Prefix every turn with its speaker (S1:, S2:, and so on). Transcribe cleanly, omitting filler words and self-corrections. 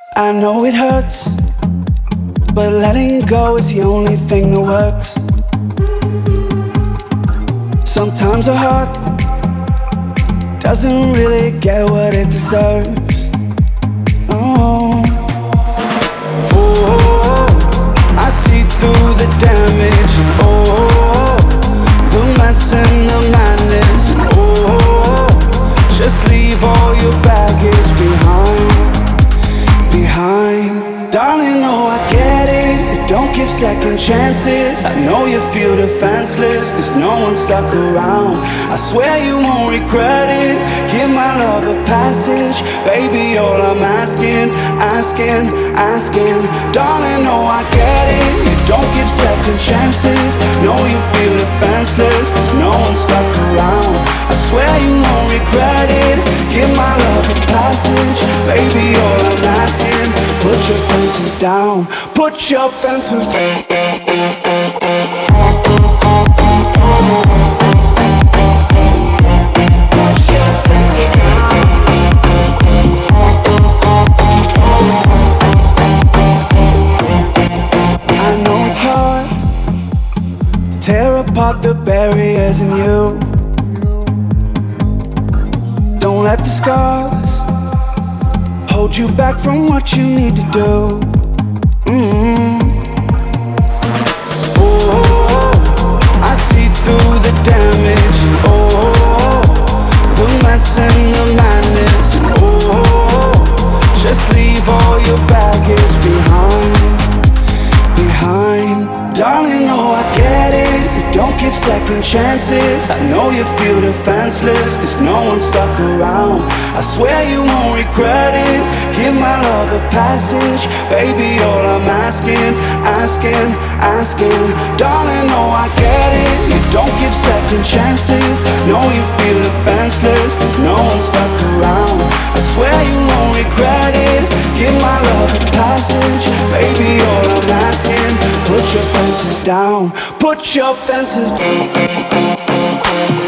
S1: I know it hurts, but letting go is the only thing that works. Sometimes a heart doesn't really get what it deserves. Oh, oh, I see through the damage, and oh, the mess and the madness, and oh, just leave all your baggage behind. Darling, no, I get it. You don't give second chances. I know you feel defenseless, cause no one stuck around. I swear you won't regret it. Give my love a passage. Baby, all I'm asking. Darling, no, I get it. You don't give second chances. Know you feel defenseless, cause no one stuck around. I swear you won't regret it. Give my love a passage. Baby, all I'm asking. Put your fences down. Put your fences down. I know it's hard to tear apart the barriers in you. Don't let the scars hold you back from what you need to do. Oh, I see through the damage, and oh, the mess and the madness, and oh, just leave all your baggage behind. Darling, no, I get it. You don't give second chances. I know you feel defenseless, cause no one stuck around. I swear you won't regret it. Give my love a passage. Baby, all I'm asking. Darling, no, I get it. You don't give second chances. Know you feel defenseless, cause no one stuck around. I swear you won't regret it. Give my love a passage. Baby, all I'm asking. Put your fences down. Put your fences down.